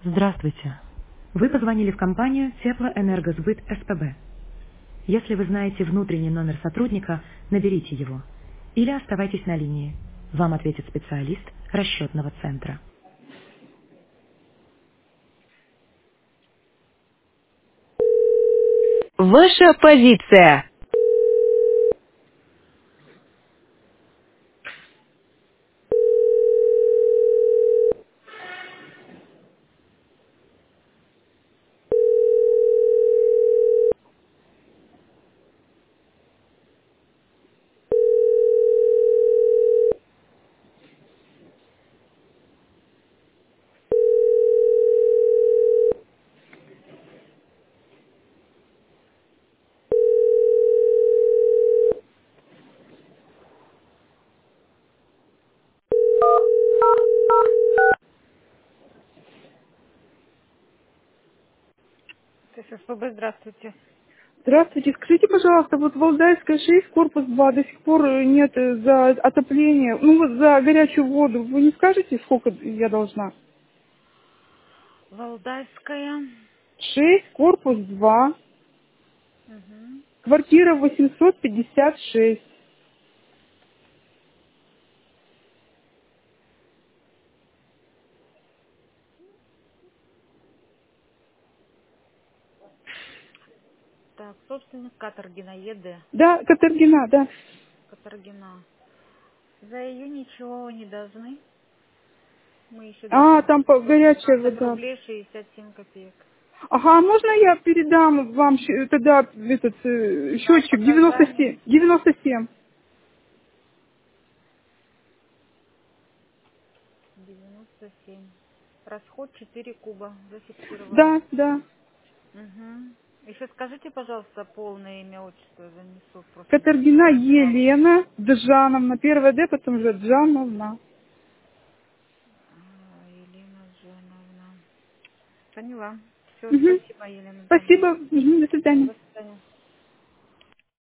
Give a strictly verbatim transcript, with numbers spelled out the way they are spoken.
Здравствуйте. Вы позвонили в компанию Теплоэнергосбыт СПБ. Если вы знаете внутренний номер сотрудника, наберите его. Или оставайтесь на линии. Вам ответит специалист расчетного центра. Ваша позиция. ССПБ, здравствуйте. Здравствуйте, скажите, пожалуйста, вот Валдайская шесть, корпус два, до сих пор э, нет э, за отопление, ну вот за горячую воду. Вы не скажете, сколько я должна? Валдайская. Шесть, корпус два, Мгм. квартира восемьсот пятьдесят шесть. Так, собственник Каторгина, ЕД. Да, Катергина, да. Каторгина. За июнь ничего не должны. Мы еще А, должны там по- горячая двадцать вода. рублей шестьдесят семь копеек. Ага, а можно я передам вам щ- тогда этот э, Да, счетчик девяносто показания. семь? девяносто семь. девяносто семь. Расход четыре куба. Зафиксировано. Да, да. Угу. Еще скажите, пожалуйста, полное имя, отчество. Я занесу просто Катергина в справку. Елена Джановна. Первая Д, потом же Джановна. А, Елена Джановна. Поняла. Все, Мгм. спасибо, Елена Джановна. Спасибо. Мгм. До свидания. До свидания.